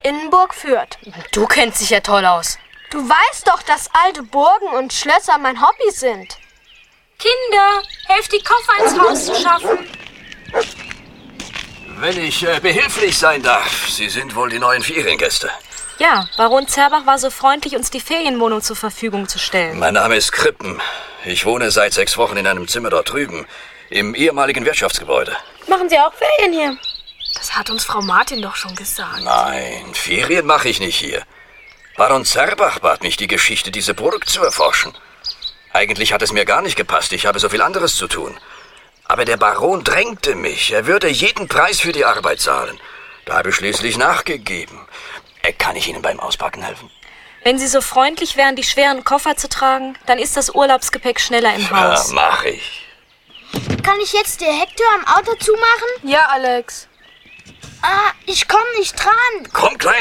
Innenburg Fürth. Du kennst dich ja toll aus. Du weißt doch, dass alte Burgen und Schlösser mein Hobby sind. Kinder, helft die Koffer ins Haus zu schaffen. Wenn ich behilflich sein darf, Sie sind wohl die neuen Feriengäste. Ja, Baron Zerbach war so freundlich, uns die Ferienwohnung zur Verfügung zu stellen. Mein Name ist Krippen. Ich wohne seit 6 Wochen in einem Zimmer dort drüben, im ehemaligen Wirtschaftsgebäude. Machen Sie auch Ferien hier? Das hat uns Frau Martin doch schon gesagt. Nein, Ferien mache ich nicht hier. Baron Zerbach bat mich, die Geschichte dieser Burg zu erforschen. Eigentlich hat es mir gar nicht gepasst, ich habe so viel anderes zu tun. Aber der Baron drängte mich, er würde jeden Preis für die Arbeit zahlen. Da habe ich schließlich nachgegeben. Kann ich Ihnen beim Auspacken helfen? Wenn Sie so freundlich wären, die schweren Koffer zu tragen, dann ist das Urlaubsgepäck schneller im Haus. Ja, mach ich. Kann ich jetzt die Hecktür am Auto zumachen? Ja, Alex. Ich komm nicht dran. Komm, Kleiner.